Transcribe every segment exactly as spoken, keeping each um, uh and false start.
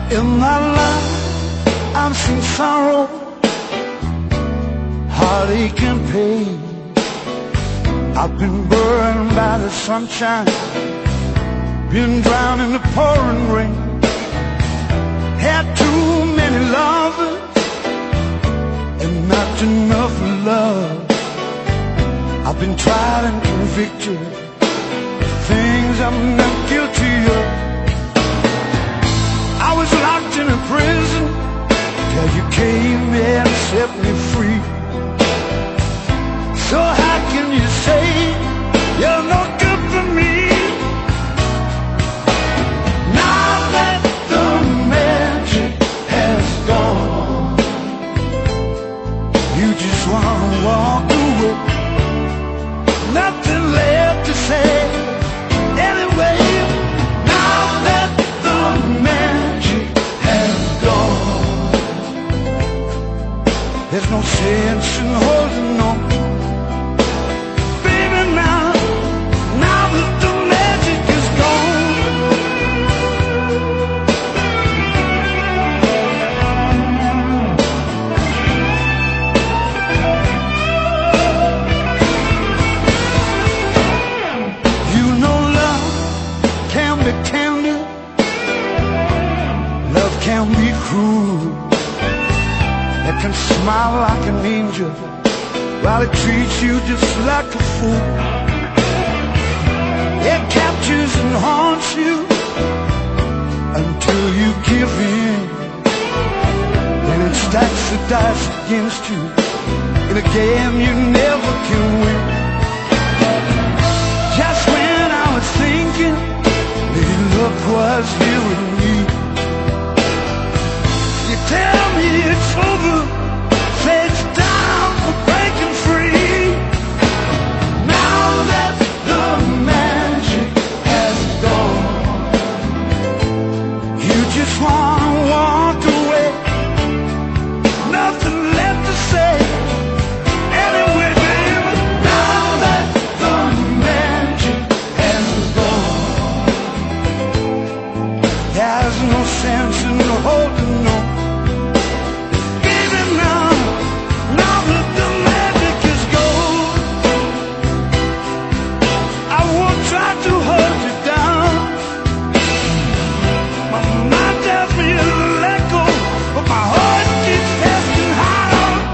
In my life I've seen sorrow, heartache and pain. I've been burned by the sunshine, been drowned in the pouring rain. Had too many lovers and not enough love. I've been tried and convicted, things I'm not guilty of. I was locked in a prison till you came and set me free. So how can you say you're no good for me? Now that the magic has gone, you just wanna walk away, nothing left to say anyway. Now that the magic has gone, there's no sense in holding on. Tender, love can be cruel. It can smile like an angel while it treats you just like a fool. It captures and haunts you until you give in. Then it stacks the dice against you in a game you never can win. Just when I was thinking love was here with me, you tell me it's over, say it's time for breaking free. Now that the magic has gone, you just wanna walk away, nothing left to say anyway, baby. Now that the magic has gone, there's no sense in holding on. Baby, now, now that the magic is gone, I won't try to hold you down. My mind tells me to let go, but my heart keeps asking how.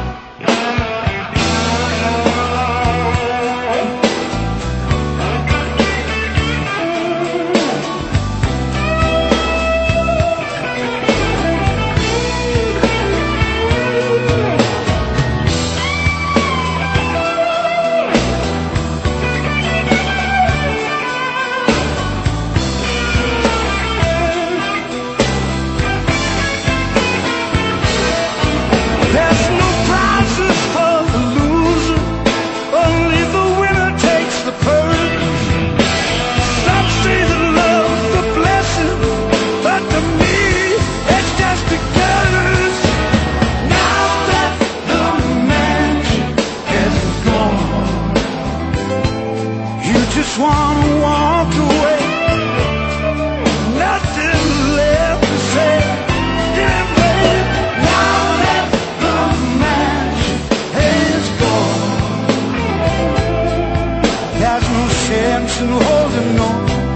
There's no prizes for the loser, only the winner takes the purse. Some say that love's a blessing, but to me it's just a curse. Now that the magic is gone, you just wanna walk away, nothing left to say. Yeah, babe. Now that the magic is gone, there's no sense in holding on.